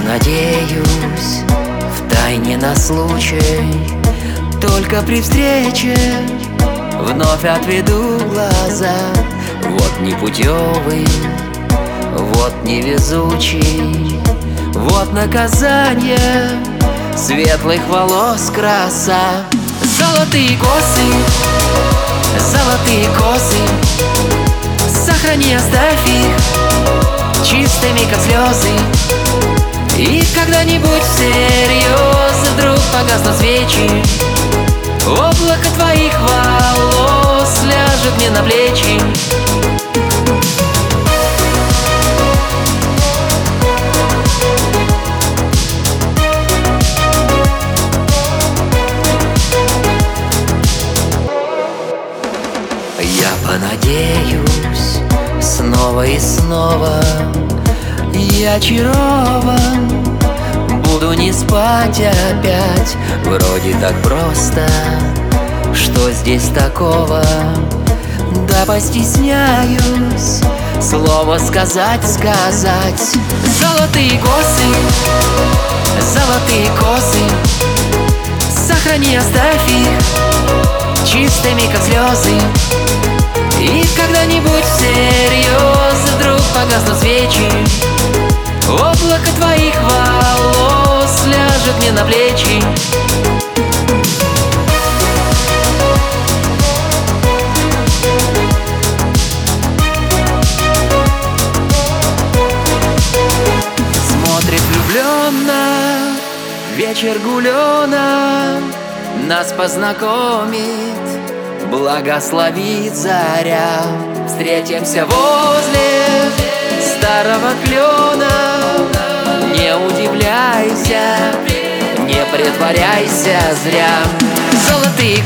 понадеюсь втайне на случай, только при встрече вновь отведу глаза. Вот непутевый, вот невезучий, вот наказание светлых волос краса. Золотые косы, сохрани, оставь их чистыми, как слезы. И когда-нибудь всерьез вдруг погаснут свечи, облако твоих волос ляжет мне на плечи. Я понадеюсь снова и снова, я очарован, буду не спать опять. Вроде так просто, что здесь такого? Да постесняюсь слово сказать. Золотые косы, сохрани, оставь их чистыми, как слезы. И когда-нибудь всерьез вдруг погаснут свечи, облако твоих волос ляжет мне на плечи. Смотрит влюбленно вечер гулёна, нас познакомит, благословит заря. Встретимся возле старого клена. Не удивляйся, не притворяйся зря. Золотые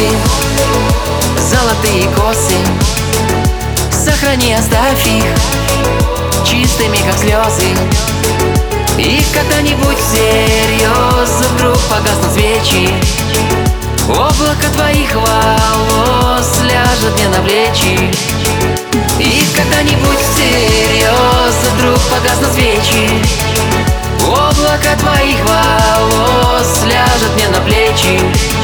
косы, сохрани, оставь их чистыми, как слезы. И когда-нибудь всерьез вдруг погаснут свечи, облако твоих волос ляжет мне на плечи. И когда-нибудь всерьез вдруг погаснут свечи, облако твоих волос ляжет мне на плечи.